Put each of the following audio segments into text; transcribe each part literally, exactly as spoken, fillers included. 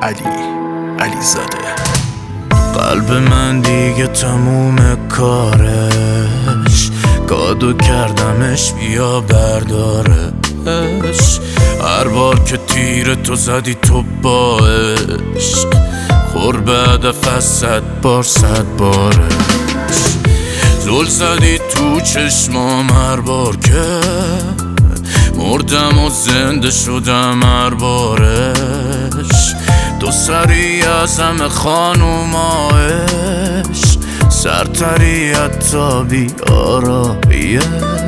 علی علی زاده. قلب من دیگه تموم کارش، گادو کردمش بیا بردارش. هر بار که تیر تو زدی تو با عشق، خور بعد از صد بار صد بارش. زل زدی تو چشمام هر بار که مردم و زنده شدم هر بارش. دو سری از همه خانومایش، سرتری حتی بی آرایش.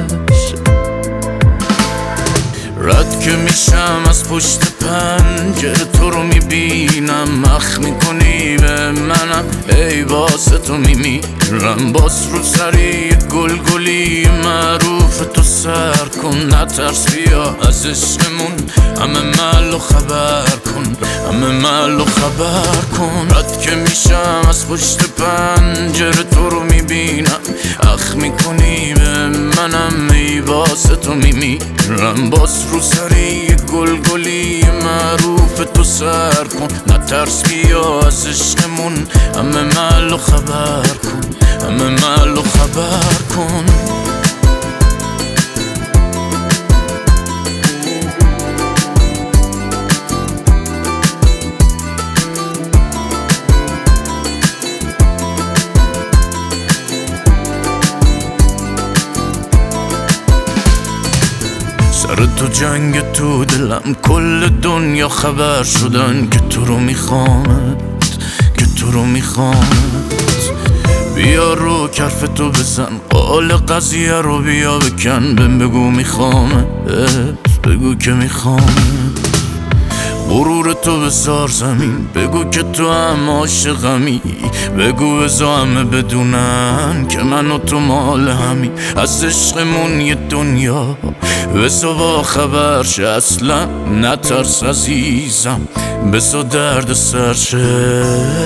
رد که میشم از پشت پنجره تو رو میبینم، مخ میکنی به منم ای واسه تو میمیرم. باز رو سری گلگلی معروف تو سر کن، نترس بیا از عشقمون همه محلو خبر کن، همه محلو خبر کن. رد که میشم از پشت پنجره تو رو میبینم، اخ میکنی به منم ای واسه تو میمیرم. باز رو سری گلگلی معروف تو سر کن، نترس بیا از عشقمون همه محلو خبر کن، همه محلو خبر کن. سر تو جنگ تو دلم، کل دنیا خبر شدن که تو رو میخوامت، که تو رو میخوامت. بیا رو کرف تو بزن، قال قضیه رو بیا بکن، بهم بگو میخوامت، بگو که میخوامت. غرور تو بذار زمین، بگو که تو هم عاشقمی، بگو بذار همه بدونن که من و تو مال همی. از عشقمون یه دنیا بذار با خبر شه، اصلا نترس عزیزم، بذار درد سر شه.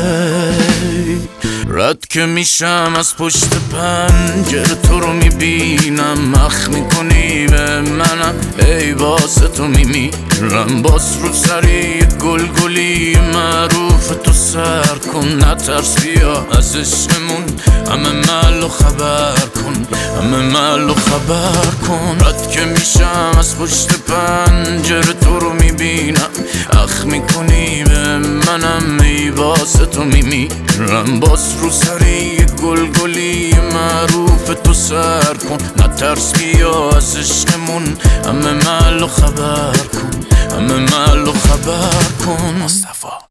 رد که میشم از پشت پنجره تو رو میبینم، مخ میکنی به منم ای واسه تو میمیرم. باز رو سری گلگلی معروف تو سر کن، نترس بیا از عشقمون همه محلو خبر کن، همه محلو خبر کن. رد که میشم از پشت پنجره تو رو میبینم، اخ میکنی به منم ای واسه تو میمیرم. باز رو سری گلگلی معروف تو سر کن، نترس بیا از عشقمون همه محلو خبر کن، همه محلو خبر کن. مصطفی